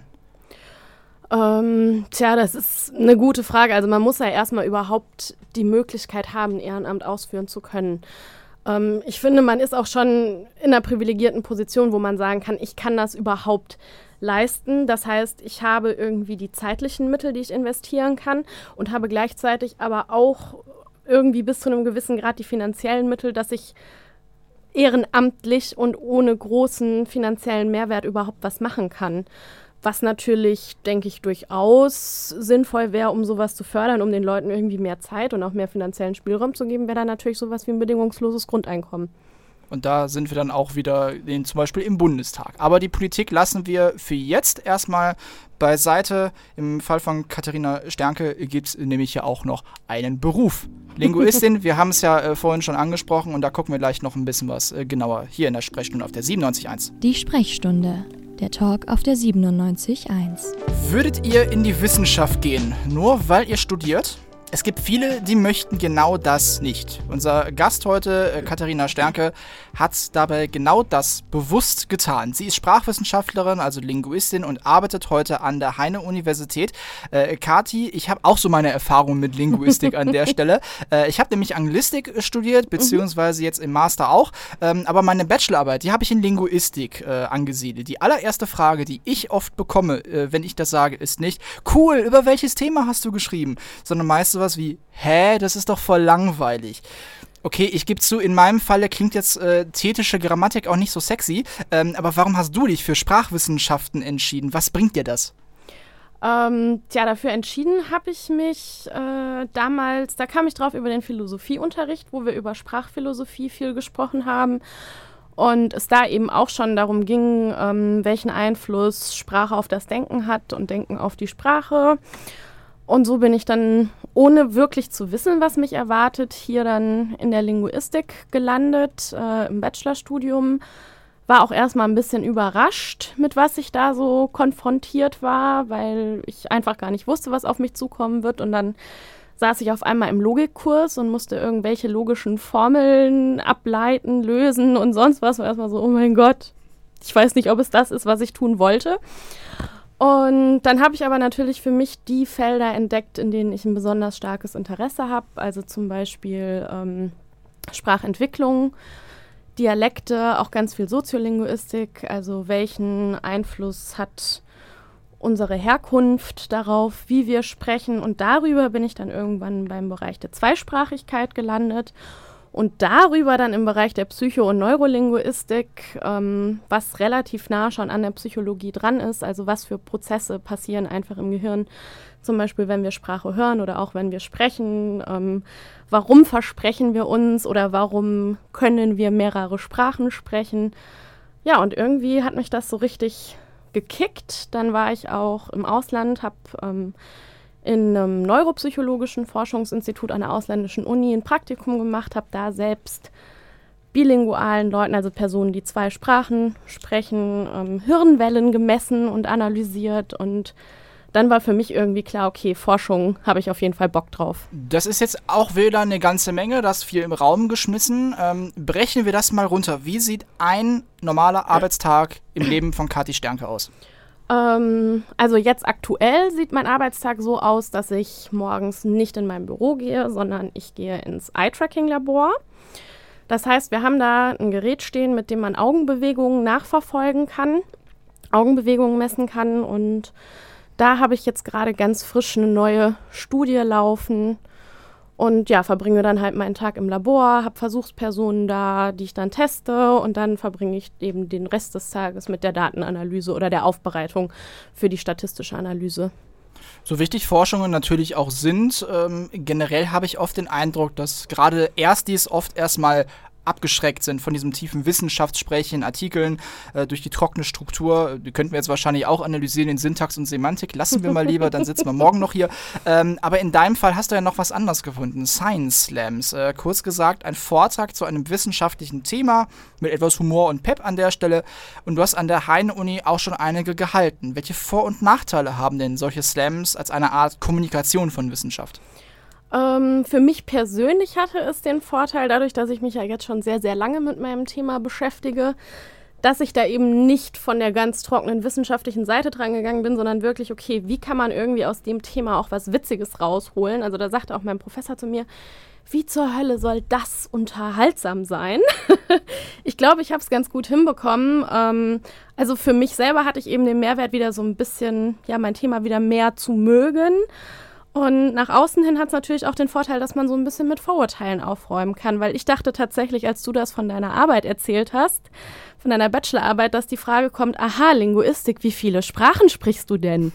Speaker 3: Ähm, tja, das ist eine gute Frage. Also man muss ja erstmal überhaupt die Möglichkeit haben, Ehrenamt ausführen zu können. Ähm, ich finde, man ist auch schon in einer privilegierten Position, wo man sagen kann, ich kann das überhaupt leisten. Das heißt, ich habe irgendwie die zeitlichen Mittel, die ich investieren kann und habe gleichzeitig aber auch irgendwie bis zu einem gewissen Grad die finanziellen Mittel, dass ich ehrenamtlich und ohne großen finanziellen Mehrwert überhaupt was machen kann. Was natürlich, denke ich, durchaus sinnvoll wäre, um sowas zu fördern, um den Leuten irgendwie mehr Zeit und auch mehr finanziellen Spielraum zu geben, wäre dann natürlich sowas wie ein bedingungsloses Grundeinkommen.
Speaker 1: Und da sind wir dann auch wieder in, zum Beispiel im Bundestag. Aber die Politik lassen wir für jetzt erstmal beiseite. Im Fall von Katharina Sternke gibt es nämlich ja auch noch einen Beruf. Linguistin, wir haben es ja äh, vorhin schon angesprochen und da gucken wir gleich noch ein bisschen was äh, genauer hier in der Sprechstunde auf der siebenundneunzig Komma eins.
Speaker 2: Die Sprechstunde. Der Talk auf der siebenundneunzig Komma eins.
Speaker 1: Würdet ihr in die Wissenschaft gehen, nur weil ihr studiert? Es gibt viele, die möchten genau das nicht. Unser Gast heute, äh, Katharina Sternke, hat dabei genau das bewusst getan. Sie ist Sprachwissenschaftlerin, also Linguistin und arbeitet heute an der Heine-Universität. Äh, Kathi, ich habe auch so meine Erfahrungen mit Linguistik an der Stelle. Äh, ich habe nämlich Anglistik studiert, beziehungsweise jetzt im Master auch. Ähm, aber meine Bachelorarbeit, die habe ich in Linguistik äh, angesiedelt. Die allererste Frage, die ich oft bekomme, äh, wenn ich das sage, ist nicht, cool, über welches Thema hast du geschrieben? Sondern meist sowas wie, hä, das ist doch voll langweilig. Okay, ich gebe zu, in meinem Falle klingt jetzt äh, thetische Grammatik auch nicht so sexy, ähm, aber warum hast du dich für Sprachwissenschaften entschieden? Was bringt dir das?
Speaker 3: Ähm, tja, dafür entschieden habe ich mich äh, damals, da kam ich drauf über den Philosophieunterricht, wo wir über Sprachphilosophie viel gesprochen haben und es da eben auch schon darum ging, ähm, welchen Einfluss Sprache auf das Denken hat und Denken auf die Sprache. Und so bin ich dann, ohne wirklich zu wissen, was mich erwartet, hier dann in der Linguistik gelandet, äh, im Bachelorstudium. War auch erstmal ein bisschen überrascht, mit was ich da so konfrontiert war, weil ich einfach gar nicht wusste, was auf mich zukommen wird. Und dann saß ich auf einmal im Logikkurs und musste irgendwelche logischen Formeln ableiten, lösen und sonst was. War erstmal so, oh mein Gott, ich weiß nicht, ob es das ist, was ich tun wollte. Und dann habe ich aber natürlich für mich die Felder entdeckt, in denen ich ein besonders starkes Interesse habe. Also zum Beispiel ähm, Sprachentwicklung, Dialekte, auch ganz viel Soziolinguistik, also welchen Einfluss hat unsere Herkunft darauf, wie wir sprechen. Und darüber bin ich dann irgendwann beim Bereich der Zweisprachigkeit gelandet und darüber dann im Bereich der Psycho- und Neurolinguistik, ähm, was relativ nah schon an der Psychologie dran ist, also was für Prozesse passieren einfach im Gehirn, zum Beispiel wenn wir Sprache hören oder auch wenn wir sprechen, ähm, warum versprechen wir uns oder warum können wir mehrere Sprachen sprechen. Ja, und irgendwie hat mich das so richtig gekickt. Dann war ich auch im Ausland, habe ähm, in einem neuropsychologischen Forschungsinstitut an der ausländischen Uni ein Praktikum gemacht, habe da selbst bilingualen Leuten, also Personen, die zwei Sprachen sprechen, ähm, Hirnwellen gemessen und analysiert. Und dann war für mich irgendwie klar, okay, Forschung, habe ich auf jeden Fall Bock drauf.
Speaker 1: Das ist jetzt auch wieder eine ganze Menge, das viel im Raum geschmissen. Ähm, brechen wir das mal runter. Wie sieht ein normaler Arbeitstag im Leben von Kathi Sternke aus?
Speaker 3: Ähm, also jetzt aktuell sieht mein Arbeitstag so aus, dass ich morgens nicht in mein Büro gehe, sondern ich gehe ins Eye-Tracking-Labor. Das heißt, wir haben da ein Gerät stehen, mit dem man Augenbewegungen nachverfolgen kann, Augenbewegungen messen kann, und da habe ich jetzt gerade ganz frisch eine neue Studie laufen und ja, verbringe dann halt meinen Tag im Labor, habe Versuchspersonen da, die ich dann teste, und dann verbringe ich eben den Rest des Tages mit der Datenanalyse oder der Aufbereitung für die statistische Analyse.
Speaker 1: So wichtig Forschungen natürlich auch sind, ähm, generell habe ich oft den Eindruck, dass gerade Erstis oft erstmal abgeschreckt sind von diesem tiefen Wissenschaftssprech in Artikeln äh, durch die trockene Struktur. Die könnten wir jetzt wahrscheinlich auch analysieren in Syntax und Semantik. Lassen wir mal lieber, dann sitzen wir morgen noch hier. Ähm, aber in deinem Fall hast du ja noch was anderes gefunden. Science Slams. Äh, kurz gesagt, ein Vortrag zu einem wissenschaftlichen Thema mit etwas Humor und Pep an der Stelle. Und du hast an der Heine-Uni auch schon einige gehalten. Welche Vor- und Nachteile haben denn solche Slams als eine Art Kommunikation von Wissenschaft?
Speaker 3: Ähm, für mich persönlich hatte es den Vorteil, dadurch, dass ich mich ja jetzt schon sehr, sehr lange mit meinem Thema beschäftige, dass ich da eben nicht von der ganz trockenen wissenschaftlichen Seite dran gegangen bin, sondern wirklich, okay, wie kann man irgendwie aus dem Thema auch was Witziges rausholen? Also da sagte auch mein Professor zu mir, wie zur Hölle soll das unterhaltsam sein? Ich glaube, ich habe es ganz gut hinbekommen. Ähm, also für mich selber hatte ich eben den Mehrwert, wieder so ein bisschen, ja, mein Thema wieder mehr zu mögen. Und nach außen hin hat es natürlich auch den Vorteil, dass man so ein bisschen mit Vorurteilen aufräumen kann, weil ich dachte tatsächlich, als du das von deiner Arbeit erzählt hast, von deiner Bachelorarbeit, dass die Frage kommt, aha, Linguistik, wie viele Sprachen sprichst du denn?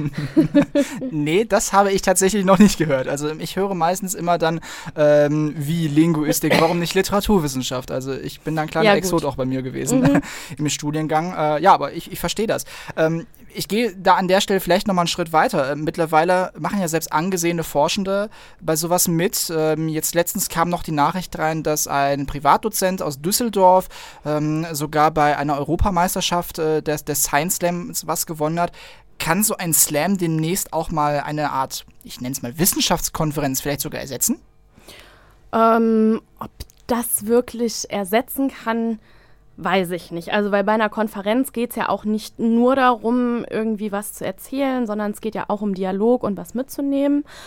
Speaker 1: Nee, das habe ich tatsächlich noch nicht gehört. Also ich höre meistens immer dann, ähm, wie Linguistik, warum nicht Literaturwissenschaft? Also ich bin da ein kleiner ja, Exot auch bei mir gewesen mhm. im Studiengang. Äh, ja, aber ich, ich verstehe das. Ähm, ich gehe da an der Stelle vielleicht nochmal einen Schritt weiter. Äh, mittlerweile machen ja selbst angesehene Forschende bei sowas mit. Ähm, jetzt letztens kam noch die Nachricht rein, dass ein Privatdozent aus Düsseldorf ähm, sogar bei einer Europameisterschaft äh, des, des Science Slams was gewonnen hat. Kann so ein Slam demnächst auch mal eine Art, ich nenne es mal Wissenschaftskonferenz vielleicht sogar ersetzen?
Speaker 3: Ähm, ob das wirklich ersetzen kann, weiß ich nicht. Also weil bei einer Konferenz geht es ja auch nicht nur darum, irgendwie was zu erzählen, sondern es geht ja auch um Dialog und was mitzunehmen.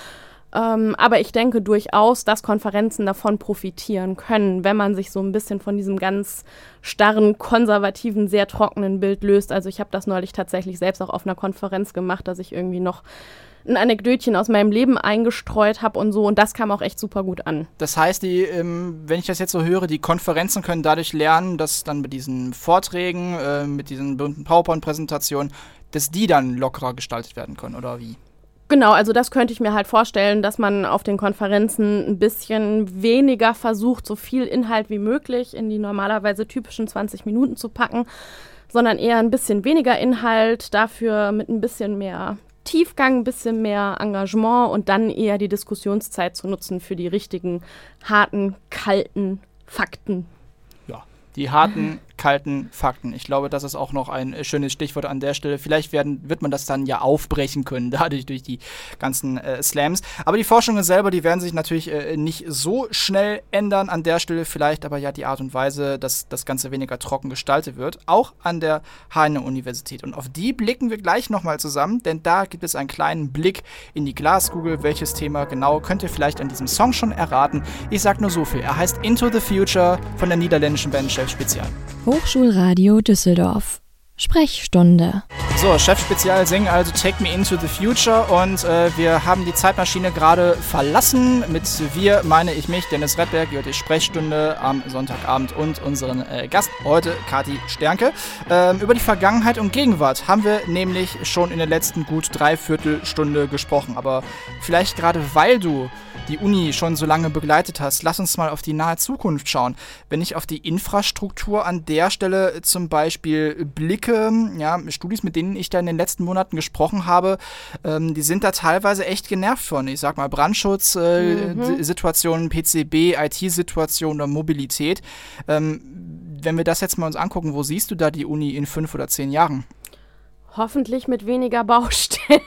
Speaker 3: Ähm, aber ich denke durchaus, dass Konferenzen davon profitieren können, wenn man sich so ein bisschen von diesem ganz starren, konservativen, sehr trockenen Bild löst. Also ich habe das neulich tatsächlich selbst auch auf einer Konferenz gemacht, dass ich irgendwie noch ein Anekdötchen aus meinem Leben eingestreut habe und so. Und das kam auch echt super gut an.
Speaker 1: Das heißt, die, ähm, wenn ich das jetzt so höre, die Konferenzen können dadurch lernen, dass dann mit diesen Vorträgen, äh, mit diesen berühmten PowerPoint-Präsentationen, dass die dann lockerer gestaltet werden können, oder wie?
Speaker 3: Genau, also das könnte ich mir halt vorstellen, dass man auf den Konferenzen ein bisschen weniger versucht, so viel Inhalt wie möglich in die normalerweise typischen zwanzig Minuten zu packen, sondern eher ein bisschen weniger Inhalt, dafür mit ein bisschen mehr Tiefgang, ein bisschen mehr Engagement und dann eher die Diskussionszeit zu nutzen für die richtigen, harten, kalten Fakten.
Speaker 1: Ja, die harten, kalten Fakten. Ich glaube, das ist auch noch ein äh, schönes Stichwort an der Stelle. Vielleicht werden, wird man das dann ja aufbrechen können, dadurch durch die ganzen äh, Slams. Aber die Forschungen selber, die werden sich natürlich äh, nicht so schnell ändern an der Stelle. Vielleicht aber ja die Art und Weise, dass das Ganze weniger trocken gestaltet wird. Auch an der Heine-Universität. Und auf die blicken wir gleich nochmal zusammen, denn da gibt es einen kleinen Blick in die Glaskugel. Welches Thema genau könnt ihr vielleicht an diesem Song schon erraten? Ich sag nur so viel. Er heißt Into the Future von der niederländischen Band Chef Spezial.
Speaker 2: Hochschulradio Düsseldorf. Sprechstunde.
Speaker 1: So, Chef Spezial singen also Take Me Into the Future und äh, wir haben die Zeitmaschine gerade verlassen. Mit wir meine ich mich, Dennis Redberg, J T Sprechstunde am Sonntagabend und unseren äh, Gast heute, Kathi Sternke. Ähm, über die Vergangenheit und Gegenwart haben wir nämlich schon in der letzten gut Dreiviertelstunde gesprochen. Aber vielleicht gerade weil du die Uni schon so lange begleitet hast, lass uns mal auf die nahe Zukunft schauen. Wenn ich auf die Infrastruktur an der Stelle zum Beispiel blicke, ja, Studis, mit denen ich da in den letzten Monaten gesprochen habe, ähm, die sind da teilweise echt genervt von. Ich sag mal Brandschutzsituationen, äh, mhm. P C B, I T-Situationen oder Mobilität. Ähm, wenn wir das jetzt mal uns angucken, wo siehst du da die Uni in fünf oder zehn Jahren?
Speaker 3: Hoffentlich mit weniger Baustellen.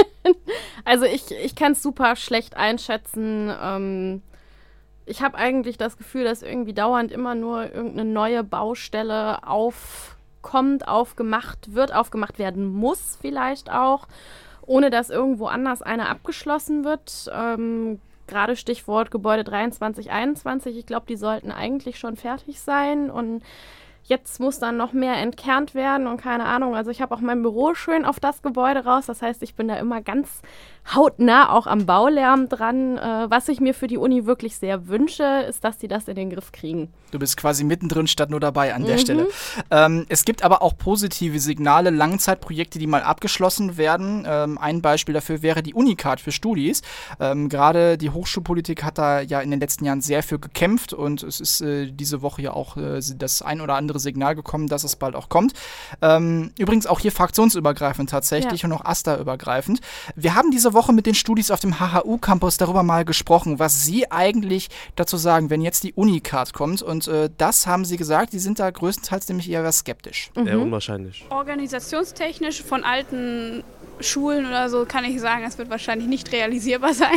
Speaker 3: Also ich, ich kann es super schlecht einschätzen. Ähm, ich habe eigentlich das Gefühl, dass irgendwie dauernd immer nur irgendeine neue Baustelle aufkommt, aufgemacht wird, aufgemacht werden muss vielleicht auch, ohne dass irgendwo anders eine abgeschlossen wird. Ähm, gerade Stichwort Gebäude dreiundzwanzig, einundzwanzig. Ich glaube, die sollten eigentlich schon fertig sein und jetzt muss dann noch mehr entkernt werden und keine Ahnung. Also ich habe auch mein Büro schön auf das Gebäude raus. Das heißt, ich bin da immer ganz hautnah auch am Baulärm dran. Äh, was ich mir für die Uni wirklich sehr wünsche, ist, dass die das in den Griff kriegen.
Speaker 1: Du bist quasi mittendrin statt nur dabei an der mhm. Stelle. Ähm, es gibt aber auch positive Signale, Langzeitprojekte, die mal abgeschlossen werden. Ähm, ein Beispiel dafür wäre die Unicard für Studis. Ähm, Gerade die Hochschulpolitik hat da ja in den letzten Jahren sehr für gekämpft und es ist äh, diese Woche ja auch äh, das ein oder andere Signal gekommen, dass es bald auch kommt. Ähm, übrigens auch hier fraktionsübergreifend tatsächlich ja. und auch AStA-übergreifend. Wir haben diese Woche mit den Studis auf dem H H U-Campus darüber mal gesprochen, was sie eigentlich dazu sagen, wenn jetzt die Unicard kommt. Und äh, das haben sie gesagt, die sind da größtenteils nämlich eher skeptisch.
Speaker 4: Mhm. Eher unwahrscheinlich.
Speaker 5: Organisationstechnisch von alten Schulen oder so kann ich sagen, es wird wahrscheinlich nicht realisierbar sein.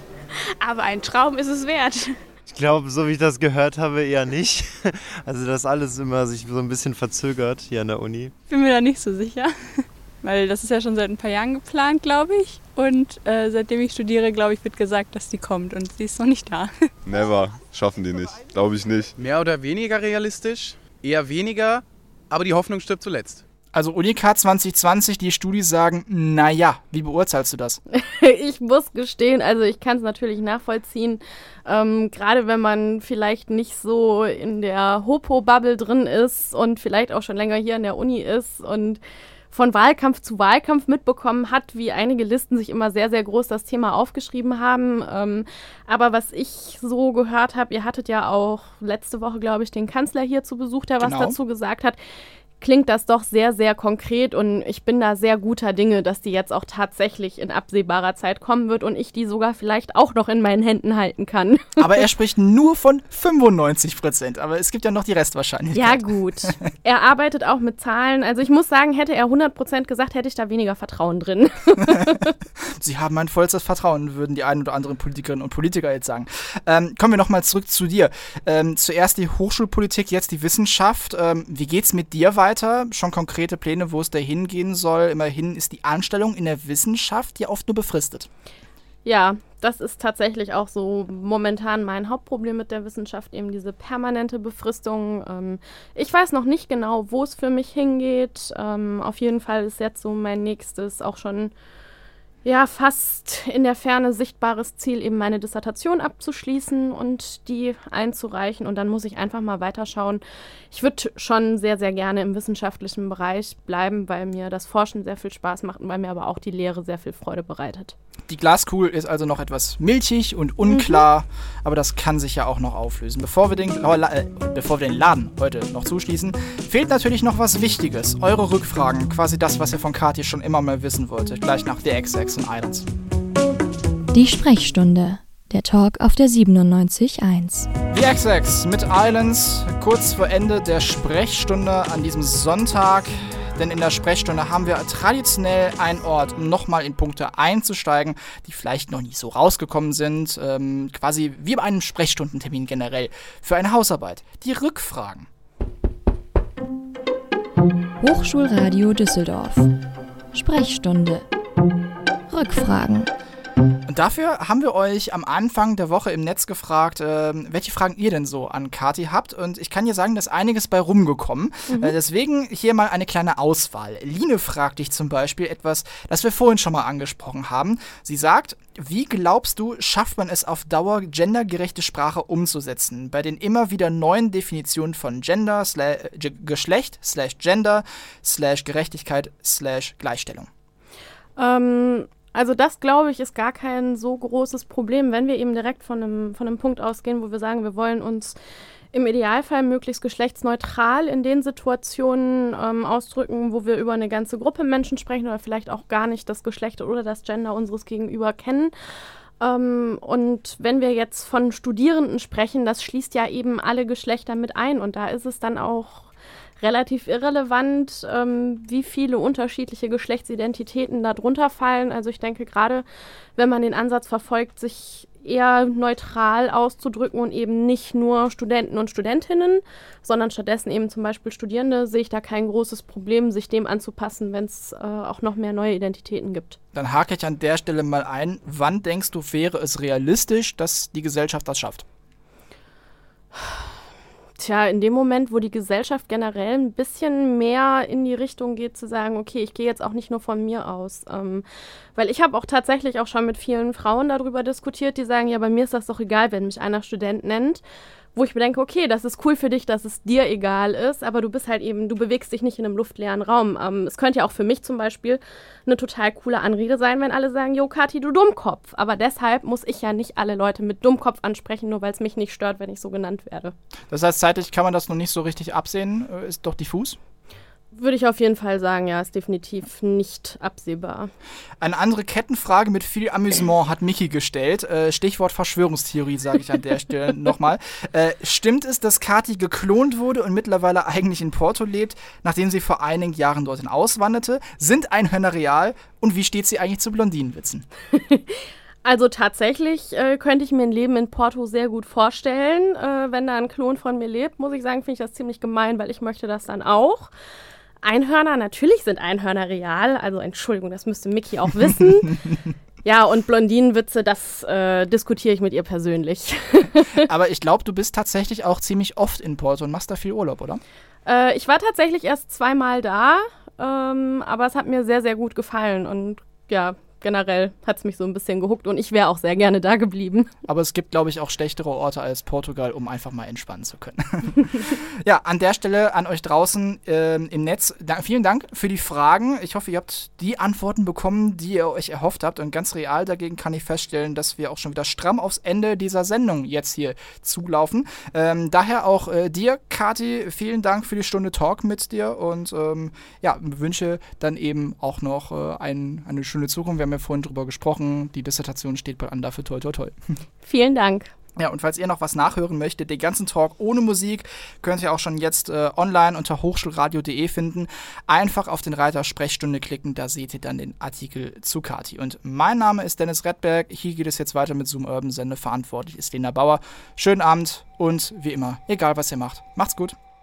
Speaker 5: Aber ein Traum ist es wert.
Speaker 4: Ich glaube, so wie ich das gehört habe, eher nicht. Also, dass alles immer sich so ein bisschen verzögert hier an der Uni.
Speaker 6: Bin mir da nicht so sicher, weil das ist ja schon seit ein paar Jahren geplant, glaube ich. Und äh, seitdem ich studiere, glaube ich, wird gesagt, dass die kommt und sie ist noch nicht da.
Speaker 7: Never, schaffen die nicht, glaube ich nicht.
Speaker 8: Mehr oder weniger realistisch, eher weniger, aber die Hoffnung stirbt zuletzt.
Speaker 1: Also Unicard zwanzig zwanzig, die Studis sagen, naja, wie beurteilst du das?
Speaker 3: Ich muss gestehen, also ich kann es natürlich nachvollziehen, ähm, gerade wenn man vielleicht nicht so in der Hopo-Bubble drin ist und vielleicht auch schon länger hier an der Uni ist und von Wahlkampf zu Wahlkampf mitbekommen hat, wie einige Listen sich immer sehr, sehr groß das Thema aufgeschrieben haben. Ähm, aber was ich so gehört habe, ihr hattet ja auch letzte Woche, glaube ich, den Kanzler hier zu Besuch, der
Speaker 1: genau.
Speaker 3: was dazu gesagt hat, klingt das doch sehr, sehr konkret und ich bin da sehr guter Dinge, dass die jetzt auch tatsächlich in absehbarer Zeit kommen wird und ich die sogar vielleicht auch noch in meinen Händen halten kann.
Speaker 1: Aber er spricht nur von fünfundneunzig Prozent, aber es gibt ja noch die Restwahrscheinlichkeit.
Speaker 3: Ja gut, er arbeitet auch mit Zahlen, also ich muss sagen, hätte er hundert Prozent gesagt, hätte ich da weniger Vertrauen drin.
Speaker 1: Sie haben mein vollstes Vertrauen, würden die ein oder anderen Politikerinnen und Politiker jetzt sagen. Ähm, kommen wir nochmal zurück zu dir. Ähm, zuerst die Hochschulpolitik, jetzt die Wissenschaft. Ähm, wie geht's mit dir weiter? Schon konkrete Pläne, wo es da hingehen soll. Immerhin ist die Anstellung in der Wissenschaft ja oft nur befristet.
Speaker 3: Ja, das ist tatsächlich auch so momentan mein Hauptproblem mit der Wissenschaft, eben diese permanente Befristung. Ähm, ich weiß noch nicht genau, wo es für mich hingeht. Ähm, auf jeden Fall ist jetzt so mein nächstes auch schon ja fast in der Ferne sichtbares Ziel, eben meine Dissertation abzuschließen und die einzureichen. Und dann muss ich einfach mal weiterschauen. Ich würde schon sehr, sehr gerne im wissenschaftlichen Bereich bleiben, weil mir das Forschen sehr viel Spaß macht und weil mir aber auch die Lehre sehr viel Freude bereitet.
Speaker 1: Die Glaskugel ist also noch etwas milchig und unklar, mhm. aber das kann sich ja auch noch auflösen. Bevor wir, den, äh, bevor wir den Laden heute noch zuschließen, fehlt natürlich noch was Wichtiges. Eure Rückfragen, quasi das, was ihr von Kathi schon immer mal wissen wolltet, gleich nach The X-X und Islands.
Speaker 2: Die Sprechstunde, der Talk auf der siebenundneunzig Komma eins.
Speaker 1: The X-X mit Islands, kurz vor Ende der Sprechstunde an diesem Sonntag. Denn in der Sprechstunde haben wir traditionell einen Ort, um nochmal in Punkte einzusteigen, die vielleicht noch nicht so rausgekommen sind. Ähm, quasi wie bei einem Sprechstundentermin generell. Für eine Hausarbeit. Die Rückfragen.
Speaker 2: Hochschulradio Düsseldorf. Sprechstunde. Rückfragen.
Speaker 1: Und dafür haben wir euch am Anfang der Woche im Netz gefragt, äh, welche Fragen ihr denn so an Kathi habt. Und ich kann dir sagen, da ist einiges bei rumgekommen. Mhm. Äh, deswegen hier mal eine kleine Auswahl. Line fragt dich zum Beispiel etwas, das wir vorhin schon mal angesprochen haben. Sie sagt, wie glaubst du, schafft man es auf Dauer, gendergerechte Sprache umzusetzen? Bei den immer wieder neuen Definitionen von Gender, sla- G- Geschlecht, slash Gender, slash Gerechtigkeit, slash Gleichstellung.
Speaker 3: Ähm... Also das, glaube ich, ist gar kein so großes Problem, wenn wir eben direkt von einem, von einem Punkt ausgehen, wo wir sagen, wir wollen uns im Idealfall möglichst geschlechtsneutral in den Situationen ähm, ausdrücken, wo wir über eine ganze Gruppe Menschen sprechen oder vielleicht auch gar nicht das Geschlecht oder das Gender unseres Gegenüber kennen. Ähm, und wenn wir jetzt von Studierenden sprechen, das schließt ja eben alle Geschlechter mit ein und da ist es dann auch relativ irrelevant, ähm, wie viele unterschiedliche Geschlechtsidentitäten da drunter fallen. Also ich denke, gerade wenn man den Ansatz verfolgt, sich eher neutral auszudrücken und eben nicht nur Studenten und Studentinnen, sondern stattdessen eben zum Beispiel Studierende, sehe ich da kein großes Problem, sich dem anzupassen, wenn es äh, auch noch mehr neue Identitäten gibt.
Speaker 1: Dann hake ich an der Stelle mal ein. Wann denkst du, wäre es realistisch, dass die Gesellschaft das schafft?
Speaker 3: Tja, in dem Moment, wo die Gesellschaft generell ein bisschen mehr in die Richtung geht, zu sagen, okay, ich gehe jetzt auch nicht nur von mir aus. Ähm, weil ich habe auch tatsächlich auch schon mit vielen Frauen darüber diskutiert, die sagen, ja, bei mir ist das doch egal, wenn mich einer Student nennt. Wo ich mir denke, okay, das ist cool für dich, dass es dir egal ist, aber du bist halt eben, du bewegst dich nicht in einem luftleeren Raum. Ähm, es könnte ja auch für mich zum Beispiel eine total coole Anrede sein, wenn alle sagen, jo, Kathi, du Dummkopf. Aber deshalb muss ich ja nicht alle Leute mit Dummkopf ansprechen, nur weil es mich nicht stört, wenn ich so genannt werde.
Speaker 1: Das heißt, zeitlich kann man das noch nicht so richtig absehen, ist doch diffus?
Speaker 3: Würde ich auf jeden Fall sagen, ja, ist definitiv nicht absehbar.
Speaker 1: Eine andere Kettenfrage mit viel Amüsement hat Michi gestellt. Äh, Stichwort Verschwörungstheorie, sage ich an der Stelle nochmal. Äh, stimmt es, dass Kathi geklont wurde und mittlerweile eigentlich in Porto lebt, nachdem sie vor einigen Jahren dorthin auswanderte? Sind Einhörner real? Und wie steht sie eigentlich zu Blondinenwitzen?
Speaker 3: Also tatsächlich äh, könnte ich mir ein Leben in Porto sehr gut vorstellen. Äh, wenn da ein Klon von mir lebt, muss ich sagen, finde ich das ziemlich gemein, weil ich möchte das dann auch. Einhörner, natürlich sind Einhörner real. Also Entschuldigung, das müsste Micky auch wissen. Ja, und Blondinenwitze, das äh, diskutiere ich mit ihr persönlich.
Speaker 1: Aber ich glaube, du bist tatsächlich auch ziemlich oft in Porto und machst da viel Urlaub, oder?
Speaker 3: Äh, ich war tatsächlich erst zweimal da, ähm, aber es hat mir sehr, sehr gut gefallen. Und ja, generell hat es mich so ein bisschen gehuckt und ich wäre auch sehr gerne da geblieben.
Speaker 1: Aber es gibt, glaube ich, auch schlechtere Orte als Portugal, um einfach mal entspannen zu können. Ja, an der Stelle an euch draußen äh, im Netz, da, vielen Dank für die Fragen. Ich hoffe, ihr habt die Antworten bekommen, die ihr euch erhofft habt. Und ganz real dagegen kann ich feststellen, dass wir auch schon wieder stramm aufs Ende dieser Sendung jetzt hier zulaufen. Ähm, daher auch äh, dir, Kathi, vielen Dank für die Stunde Talk mit dir und ähm, ja, wünsche dann eben auch noch äh, ein, eine schöne Zukunft. Wir haben ja vorhin drüber gesprochen, die Dissertation steht bald an, dafür toi toi toi.
Speaker 3: Vielen Dank.
Speaker 1: Ja, und falls ihr noch was nachhören möchtet, den ganzen Talk ohne Musik könnt ihr auch schon jetzt äh, online unter hochschulradio punkt de finden. Einfach auf den Reiter Sprechstunde klicken, da seht ihr dann den Artikel zu Kathi. Und mein Name ist Dennis Redberg, hier geht es jetzt weiter mit Zoom Urban Sende, verantwortlich ist Lena Bauer. Schönen Abend und wie immer, egal was ihr macht, macht's gut.